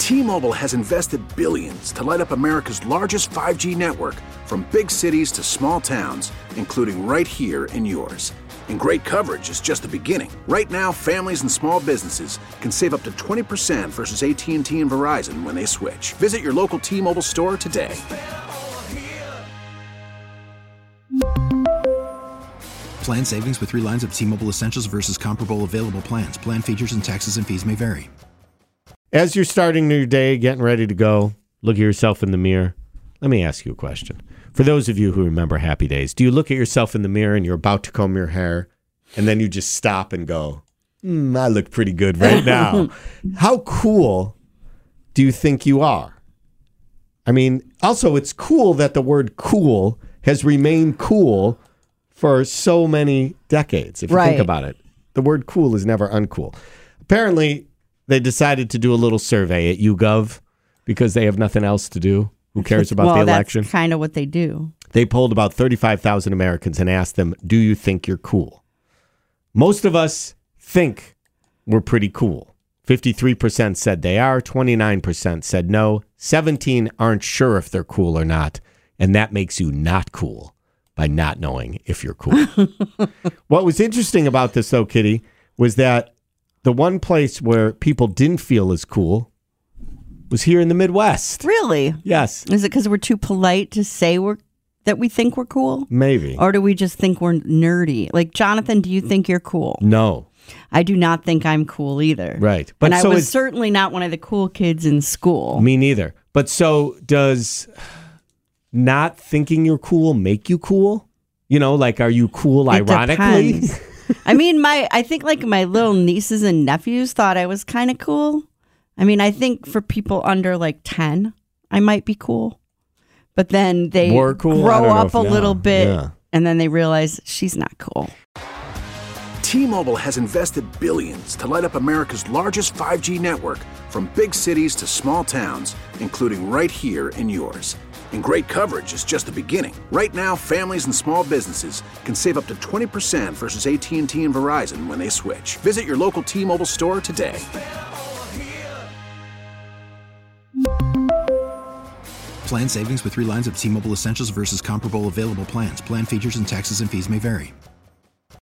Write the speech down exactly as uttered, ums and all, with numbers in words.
T-Mobile has invested billions to light up America's largest five G network, from big cities to small towns, including right here in yours. And great coverage is just the beginning. Right now, families and small businesses can save up to twenty percent versus A T and T and Verizon when they switch. Visit your local T-Mobile store today. Plan savings with three lines of T-Mobile Essentials versus comparable available plans. Plan features and taxes and fees may vary. As you're starting your day, getting ready to go, look at yourself in the mirror. Let me ask you a question. For those of you who remember Happy Days, do you look at yourself in the mirror and you're about to comb your hair, and then you just stop and go, mm, I look pretty good right now? How cool do you think you are? I mean, also, it's cool that the word cool has remained cool for so many decades, if you right. think about it. The word cool is never uncool. Apparently, they decided to do a little survey at YouGov because they have nothing else to do. Who cares about well, the election? That's kind of what they do. They polled about thirty-five thousand Americans and asked them, do you think you're cool? Most of us think we're pretty cool. fifty-three percent said they are, twenty-nine percent said no, seventeen aren't sure if they're cool or not, and that makes you not cool by not knowing if you're cool. What was interesting about this, though, Kitty, was that the one place where people didn't feel as cool was here in the Midwest. Really? Yes. Is it because we're too polite to say we're that we think we're cool? Maybe. Or do we just think we're nerdy? Like, Jonathan, do you think you're cool? No. I do not think I'm cool either. Right. But and so I was it's, certainly not one of the cool kids in school. Me neither. But so does not thinking you're cool make you cool? You know, like, are you cool It ironically? depends. I mean, my I think like my little nieces and nephews thought I was kind of cool. I mean, I think for people under like ten, I might be cool. But then they More cool? I grow don't know up if- a yeah, little bit, yeah. and then they realize she's not cool. T-Mobile has invested billions to light up America's largest five G network, from big cities to small towns, including right here in yours. And great coverage is just the beginning. Right now, families and small businesses can save up to twenty percent versus A T and T and Verizon when they switch. Visit your local T-Mobile store today. Plan savings with three lines of T-Mobile Essentials versus comparable available plans. Plan features and taxes and fees may vary.